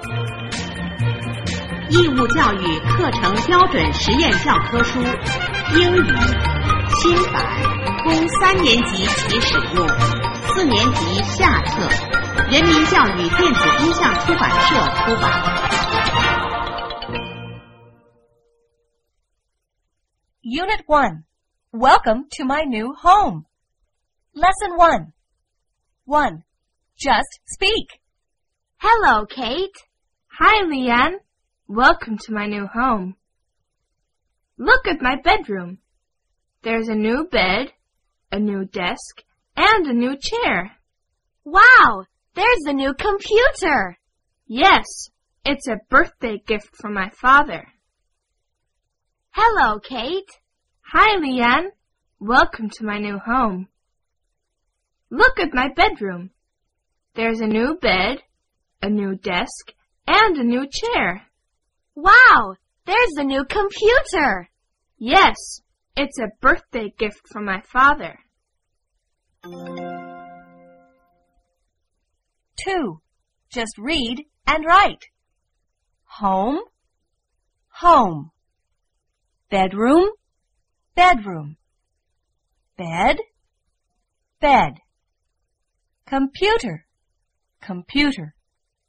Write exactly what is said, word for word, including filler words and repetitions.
义务教育课程标准实验教科书，英语新版，供三年级起使用，四年级下册，人民教育电子音像出版社出版。 Unit one. Welcome to my new home. Lesson one. one. Just speak. Hello, Kate. Hi, Leanne. Welcome to my new home. Look at my bedroom. There's a new bed, a new desk, and a new chair. Wow, there's a new computer. Yes, it's a birthday gift from my father. Hello, Kate. Hi, Leanne. Welcome to my new home. Look at my bedroom. There's a new bed, a new desk, and a new chair. Wow, there's a new computer. Yes, it's a birthday gift from my father. two. Just read and write. Home, home. Bedroom, bedroom. Bed, bed. Computer, computer.